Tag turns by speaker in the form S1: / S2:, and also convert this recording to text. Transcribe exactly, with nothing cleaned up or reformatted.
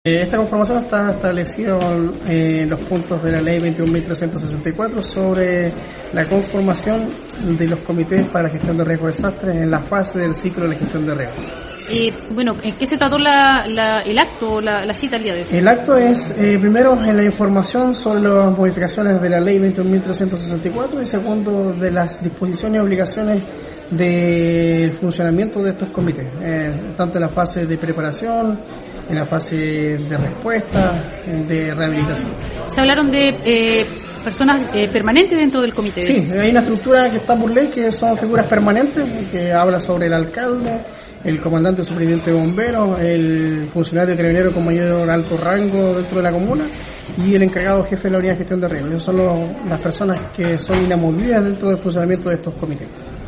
S1: Esta conformación está establecida en los puntos de la ley veintiún mil trescientos sesenta y cuatro sobre la conformación de los comités para la gestión de riesgos de desastres en la fase del ciclo de la gestión de riesgos.
S2: Eh, bueno, ¿en qué se trató la, la, el acto o la, la cita el día de hoy?
S1: El acto es, eh, primero, en la información sobre las modificaciones de la ley veintiún mil trescientos sesenta y cuatro y segundo, de las disposiciones y obligaciones del funcionamiento de estos comités, eh, tanto en la fase de preparación, en la fase de respuesta, de rehabilitación.
S2: Se hablaron de eh, personas eh, permanentes dentro del comité.
S1: Sí, hay una estructura que está por ley que son figuras permanentes, que habla sobre el alcalde, el comandante superintendente de bomberos, el funcionario carabinero con mayor alto rango dentro de la comuna y el encargado jefe de la unidad de gestión de riesgos. Esos son los, las personas que son inamovibles dentro del funcionamiento de estos comités.